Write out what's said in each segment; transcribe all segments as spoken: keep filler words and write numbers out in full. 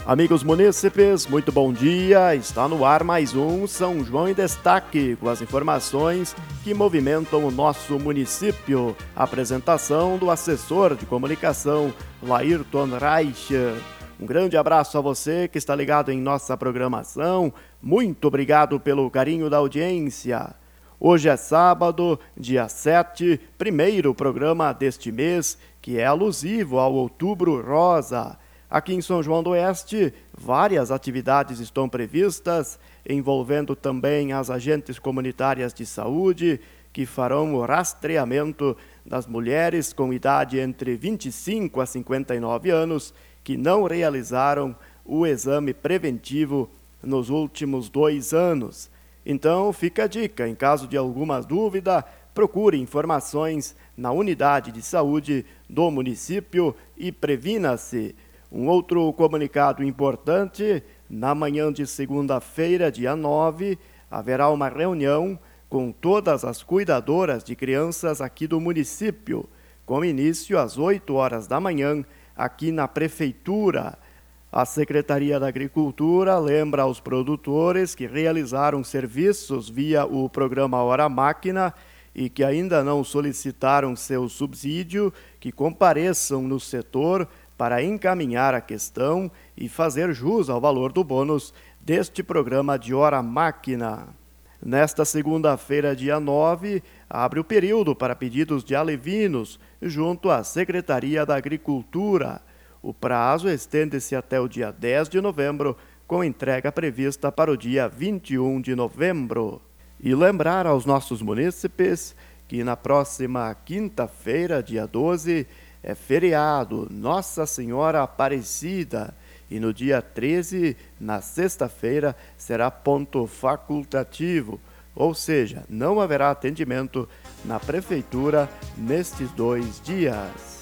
Amigos munícipes, muito bom dia. Está no ar mais um São João em Destaque, com as informações que movimentam o nosso município. Apresentação do assessor de comunicação, Laírton Reich. Um grande abraço a você que está ligado em nossa programação. Muito obrigado pelo carinho da audiência. Hoje é sábado, dia sete, primeiro programa deste mês, que é alusivo ao Outubro Rosa. Aqui em São João do Oeste, várias atividades estão previstas, envolvendo também as agentes comunitárias de saúde, que farão o rastreamento das mulheres com idade entre vinte e cinco a cinquenta e nove anos, que não realizaram o exame preventivo nos últimos dois anos. Então, fica a dica, em caso de alguma dúvida, procure informações na unidade de saúde do município e previna-se. Um outro comunicado importante, na manhã de segunda-feira, dia nove, haverá uma reunião com todas as cuidadoras de crianças aqui do município, com início às oito horas da manhã, aqui na Prefeitura. A Secretaria da Agricultura lembra aos produtores que realizaram serviços via o programa Hora Máquina e que ainda não solicitaram seu subsídio, que compareçam no setor para encaminhar a questão e fazer jus ao valor do bônus deste programa de Hora Máquina. Nesta segunda-feira, dia nove, abre o período para pedidos de alevinos junto à Secretaria da Agricultura. O prazo estende-se até o dia dez de novembro, com entrega prevista para o dia vinte e um de novembro. E lembrar aos nossos munícipes que na próxima quinta-feira, dia doze, é feriado Nossa Senhora Aparecida e no dia treze, na sexta-feira, será ponto facultativo, ou seja, não haverá atendimento na Prefeitura nestes dois dias.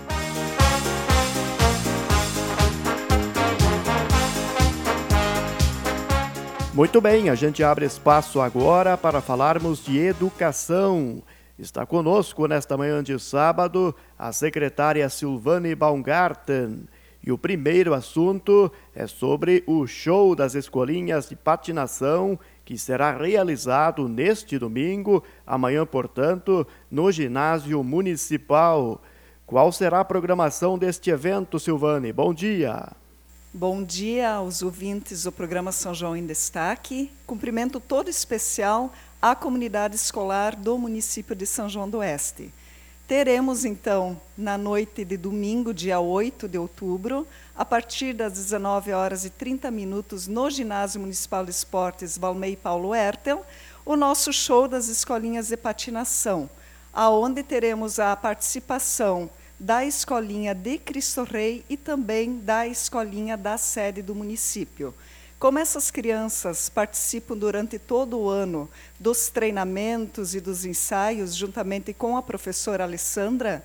Muito bem, a gente abre espaço agora para falarmos de educação. Está conosco nesta manhã de sábado a secretária Silvane Baumgarten. E o primeiro assunto é sobre o show das escolinhas de patinação, que será realizado neste domingo, amanhã, portanto, no ginásio municipal. Qual será a programação deste evento, Silvane? Bom dia. Bom dia aos ouvintes do programa São João em Destaque. Cumprimento todo especial à comunidade escolar do município de São João do Oeste. Teremos, então, na noite de domingo, dia oito de outubro, a partir das dezenove horas e trinta minutos, no Ginásio Municipal de Esportes Valmei Paulo Hertel, o nosso show das escolinhas de patinação, aonde teremos a participação da Escolinha de Cristo Rei e também da Escolinha da sede do município. Como essas crianças participam durante todo o ano dos treinamentos e dos ensaios, juntamente com a professora Alessandra,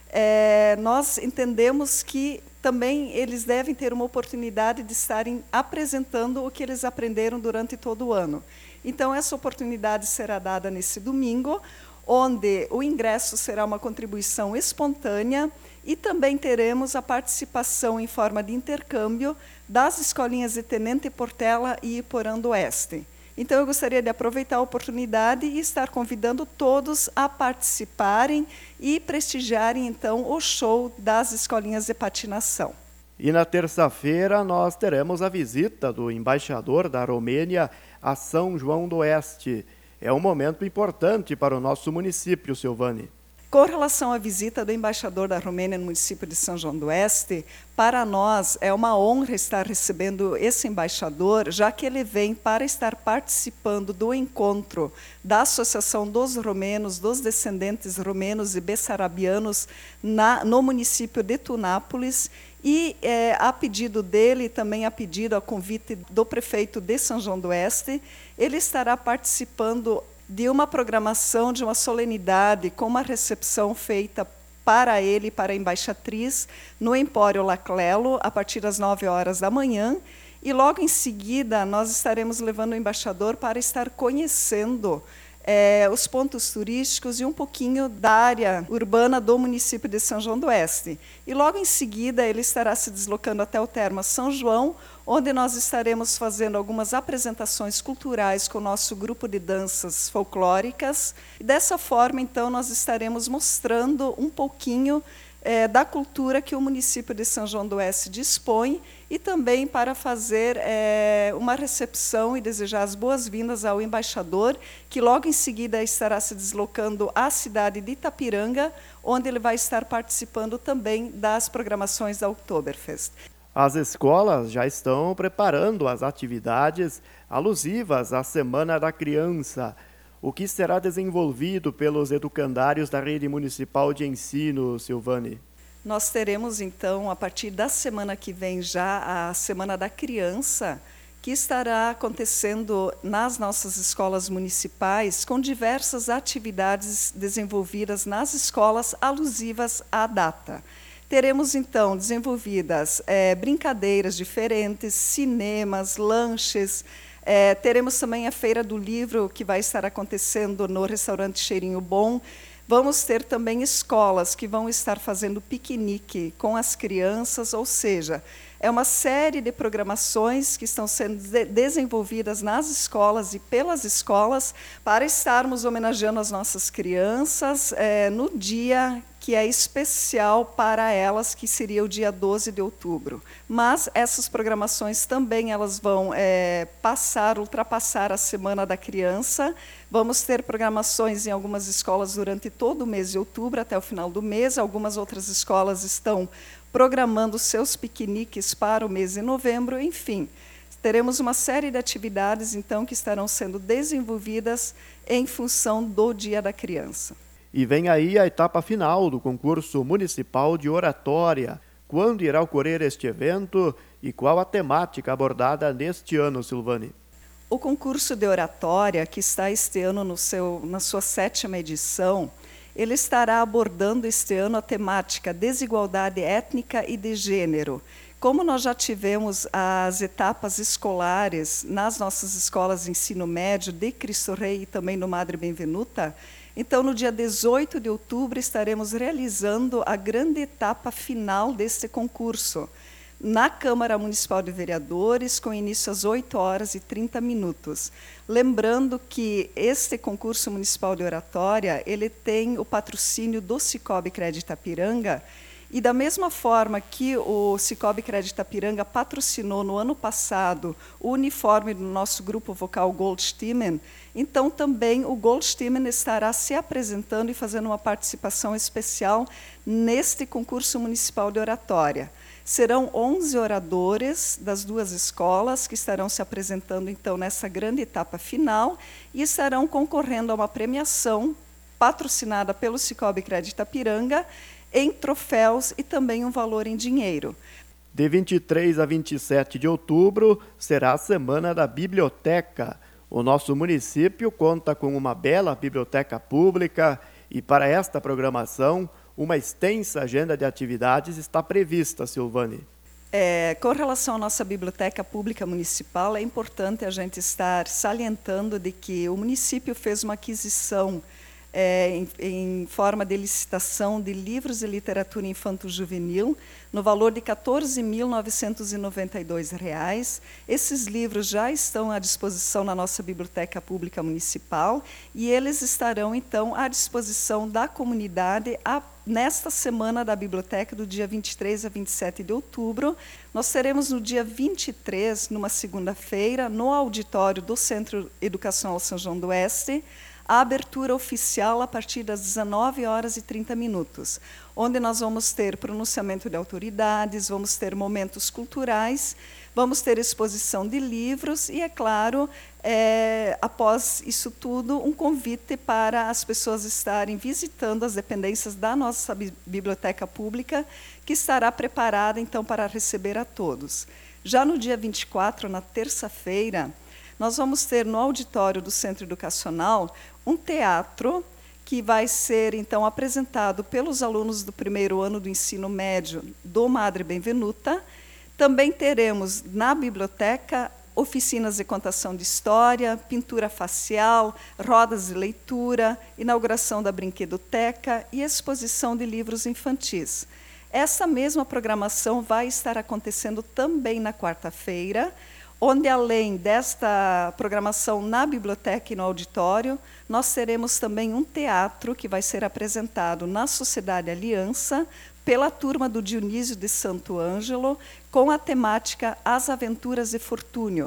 é, nós entendemos que também eles devem ter uma oportunidade de estarem apresentando o que eles aprenderam durante todo o ano. Então, essa oportunidade será dada nesse domingo, onde o ingresso será uma contribuição espontânea e também teremos a participação em forma de intercâmbio das escolinhas de Tenente Portela e Iporã do Oeste. Então, eu gostaria de aproveitar a oportunidade e estar convidando todos a participarem e prestigiarem, então, o show das escolinhas de patinação. E na terça-feira nós teremos a visita do embaixador da Romênia a São João do Oeste. É um momento importante para o nosso município, Silvane. Com relação à visita do embaixador da Romênia no município de São João do Oeste, para nós é uma honra estar recebendo esse embaixador, já que ele vem para estar participando do encontro da Associação dos Romenos, dos Descendentes Romenos e Bessarabianos na, no município de Tunápolis. E, é, a pedido dele, também a pedido, a convite do prefeito de São João do Oeste, ele estará participando de uma programação, de uma solenidade, com uma recepção feita para ele e para a embaixatriz, no Empório Laclelo, a partir das nove horas da manhã. E logo em seguida, nós estaremos levando o embaixador para estar conhecendo É, os pontos turísticos e um pouquinho da área urbana do município de São João do Oeste. E logo em seguida ele estará se deslocando até o Termas São João, onde nós estaremos fazendo algumas apresentações culturais com o nosso grupo de danças folclóricas. E dessa forma, então, nós estaremos mostrando um pouquinho É, da cultura que o município de São João do Oeste dispõe e também para fazer é, uma recepção e desejar as boas-vindas ao embaixador, que logo em seguida estará se deslocando à cidade de Itapiranga, onde ele vai estar participando também das programações da Oktoberfest. As escolas já estão preparando as atividades alusivas à Semana da Criança. O que será desenvolvido pelos educandários da Rede Municipal de Ensino, Silvane? Nós teremos, então, a partir da semana que vem, já a Semana da Criança, que estará acontecendo nas nossas escolas municipais, com diversas atividades desenvolvidas nas escolas alusivas à data. Teremos, então, desenvolvidas é, brincadeiras diferentes, cinemas, lanches. É, teremos também a Feira do Livro, que vai estar acontecendo no restaurante Cheirinho Bom. Vamos ter também escolas que vão estar fazendo piquenique com as crianças, ou seja, é uma série de programações que estão sendo de desenvolvidas nas escolas e pelas escolas para estarmos homenageando as nossas crianças é, no dia que é especial para elas, que seria o dia doze de outubro. Mas essas programações também elas vão é, passar, ultrapassar a Semana da Criança. Vamos ter programações em algumas escolas durante todo o mês de outubro, até o final do mês. Algumas outras escolas estão programando seus piqueniques para o mês de novembro. Enfim, teremos uma série de atividades, então, que estarão sendo desenvolvidas em função do Dia da Criança. E vem aí a etapa final do concurso municipal de oratória. Quando irá ocorrer este evento e qual a temática abordada neste ano, Silvane? O concurso de oratória, que está este ano no seu, na sua sétima edição, ele estará abordando este ano a temática desigualdade étnica e de gênero. Como nós já tivemos as etapas escolares nas nossas escolas de ensino médio de Cristo Rei e também no Madre Benvenuta, então, no dia dezoito de outubro, estaremos realizando a grande etapa final deste concurso, na Câmara Municipal de Vereadores, com início às oito horas e trinta minutos. Lembrando que este concurso municipal de oratória, ele tem o patrocínio do Cicobi Crédito Itapiranga, e da mesma forma que o Cicobi Crédito Itapiranga patrocinou no ano passado o uniforme do nosso grupo vocal Goldstimmen, então também o Goldstimmen estará se apresentando e fazendo uma participação especial neste concurso municipal de oratória. Serão onze oradores das duas escolas que estarão se apresentando então nessa grande etapa final e estarão concorrendo a uma premiação patrocinada pelo Cicobi Crédito Itapiranga em troféus e também um valor em dinheiro. De vinte e três a vinte e sete de outubro será a Semana da Biblioteca. O nosso município conta com uma bela biblioteca pública e para esta programação uma extensa agenda de atividades está prevista, Silvane. É, com relação à nossa biblioteca pública municipal, é importante a gente estar salientando de que o município fez uma aquisição É, em, em forma de licitação de livros de literatura infanto-juvenil, no valor de quatorze mil novecentos e noventa e dois reais. Esses livros já estão à disposição na nossa Biblioteca Pública Municipal e eles estarão, então, à disposição da comunidade a, nesta Semana da Biblioteca, do dia vinte e três a vinte e sete de outubro. Nós teremos no dia vinte e três, numa segunda-feira, no auditório do Centro Educacional São João do Oeste, a abertura oficial a partir das dezenove horas e trinta minutos, onde nós vamos ter pronunciamento de autoridades, vamos ter momentos culturais, vamos ter exposição de livros e, é claro, é, após isso tudo, um convite para as pessoas estarem visitando as dependências da nossa biblioteca pública, que estará preparada, então, para receber a todos. Já no dia vinte e quatro, na terça-feira, nós vamos ter no auditório do Centro Educacional um teatro que vai ser, então, apresentado pelos alunos do primeiro ano do ensino médio do Madre Benvenuta. Também teremos na biblioteca oficinas de contação de história, pintura facial, rodas de leitura, inauguração da brinquedoteca e exposição de livros infantis. Essa mesma programação vai estar acontecendo também na quarta-feira, onde, além desta programação na biblioteca e no auditório, nós teremos também um teatro que vai ser apresentado na Sociedade Aliança, pela turma do Dionísio de Santo Ângelo, com a temática As Aventuras de Fortúnio.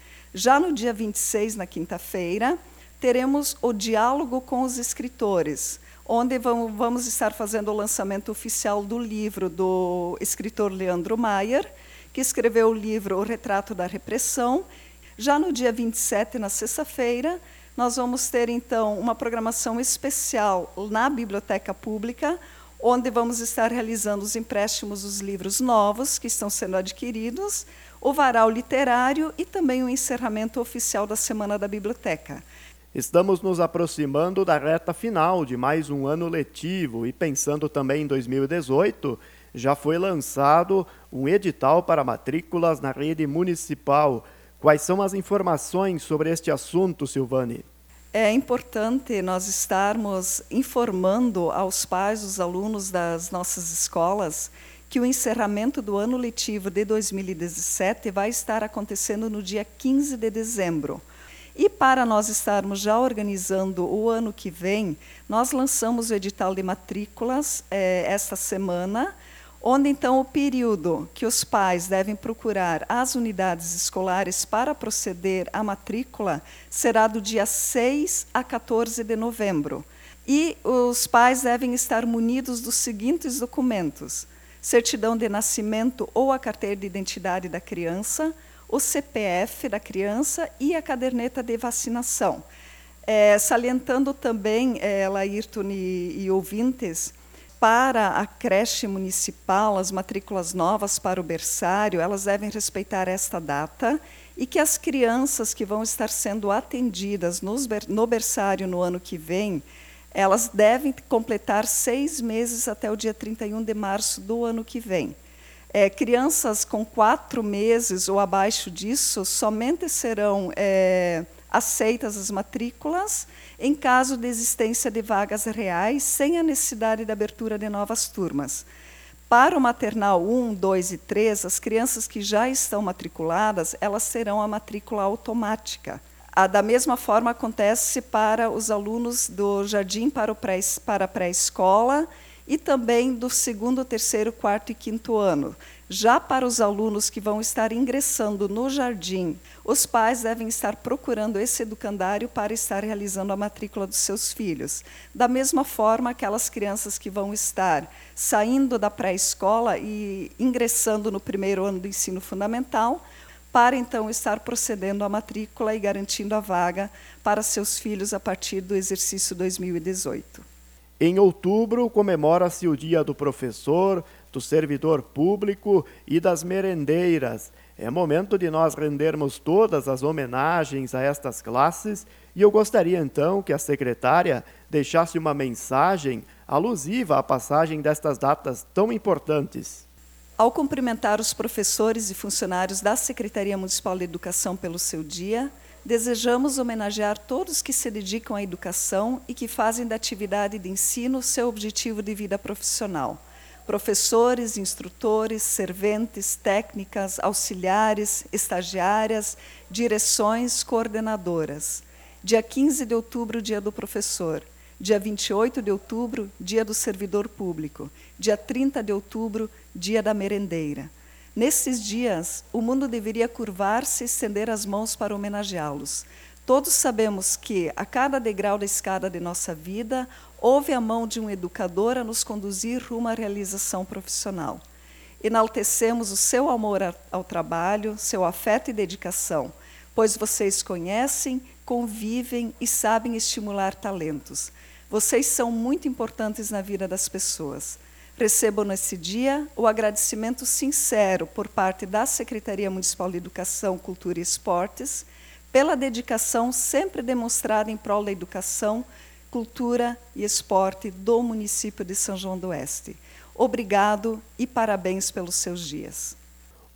Já no dia vinte e seis, na quinta-feira, teremos o Diálogo com os Escritores, onde vamos estar fazendo o lançamento oficial do livro do escritor Leandro Maier, que escreveu o livro O Retrato da Repressão. Já no dia vinte e sete, na sexta-feira, nós vamos ter, então, uma programação especial na Biblioteca Pública, onde vamos estar realizando os empréstimos dos livros novos que estão sendo adquiridos, o varal literário e também o encerramento oficial da Semana da Biblioteca. Estamos nos aproximando da reta final de mais um ano letivo e, pensando também em dois mil e dezoito, já foi lançado um edital para matrículas na rede municipal. Quais são as informações sobre este assunto, Silvane? É importante nós estarmos informando aos pais, os alunos das nossas escolas, que o encerramento do ano letivo de dois mil e dezessete vai estar acontecendo no dia quinze de dezembro. E para nós estarmos já organizando o ano que vem, nós lançamos o edital de matrículas eh, esta semana, onde então o período que os pais devem procurar as unidades escolares para proceder à matrícula será do dia seis a quatorze de novembro. E os pais devem estar munidos dos seguintes documentos: certidão de nascimento ou a carteira de identidade da criança, o C P F da criança e a caderneta de vacinação. É, salientando também, é, Laírton e, e ouvintes, para a creche municipal, as matrículas novas para o berçário, elas devem respeitar esta data, e que as crianças que vão estar sendo atendidas nos, no berçário no ano que vem, elas devem completar seis meses até o dia trinta e um de março do ano que vem. É, crianças com quatro meses ou abaixo disso somente serão é, aceitas as matrículas em caso de existência de vagas reais, sem a necessidade de abertura de novas turmas. Para o maternal um, dois e três, as crianças que já estão matriculadas, elas terão a matrícula automática. A, da mesma forma acontece para os alunos do jardim para, o pré, para a pré-escola e também do segundo, terceiro, quarto e quinto ano. Já para os alunos que vão estar ingressando no jardim, os pais devem estar procurando esse educandário para estar realizando a matrícula dos seus filhos. Da mesma forma, aquelas crianças que vão estar saindo da pré-escola e ingressando no primeiro ano do ensino fundamental, para então estar procedendo à matrícula e garantindo a vaga para seus filhos a partir do exercício dois mil e dezoito. Em outubro, comemora-se o Dia do Professor, do Servidor Público e das Merendeiras. É momento de nós rendermos todas as homenagens a estas classes e eu gostaria então que a secretária deixasse uma mensagem alusiva à passagem destas datas tão importantes. Ao cumprimentar os professores e funcionários da Secretaria Municipal de Educação pelo seu dia, desejamos homenagear todos que se dedicam à educação e que fazem da atividade de ensino seu objetivo de vida profissional. Professores, instrutores, serventes, técnicas, auxiliares, estagiárias, direções, coordenadoras. Dia quinze de outubro, Dia do Professor. Dia vinte e oito de outubro, Dia do Servidor Público. Dia trinta de outubro, Dia da Merendeira. Nesses dias, o mundo deveria curvar-se e estender as mãos para homenageá-los. Todos sabemos que, a cada degrau da escada de nossa vida, houve a mão de um educador a nos conduzir rumo à realização profissional. Enaltecemos o seu amor ao trabalho, seu afeto e dedicação, pois vocês conhecem, convivem e sabem estimular talentos. Vocês são muito importantes na vida das pessoas. Recebam nesse dia o agradecimento sincero por parte da Secretaria Municipal de Educação, Cultura e Esportes, pela dedicação sempre demonstrada em prol da educação, cultura e esporte do município de São João do Oeste. Obrigado e parabéns pelos seus dias.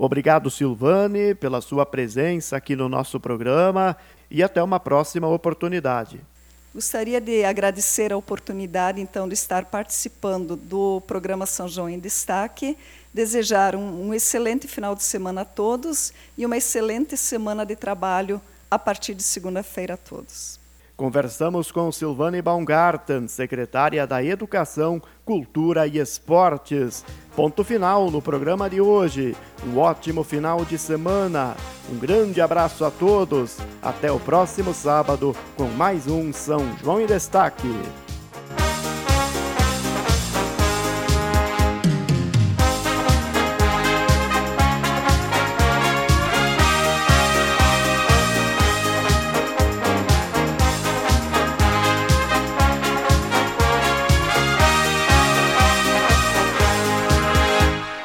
Obrigado, Silvane, pela sua presença aqui no nosso programa e até uma próxima oportunidade. Gostaria de agradecer a oportunidade, então, de estar participando do programa São João em Destaque, desejar um, um excelente final de semana a todos e uma excelente semana de trabalho a partir de segunda-feira a todos. Conversamos com Silvane Baumgarten, secretária da Educação, Cultura e Esportes. Ponto final no programa de hoje. Um ótimo final de semana. Um grande abraço a todos. Até o próximo sábado com mais um São João em Destaque.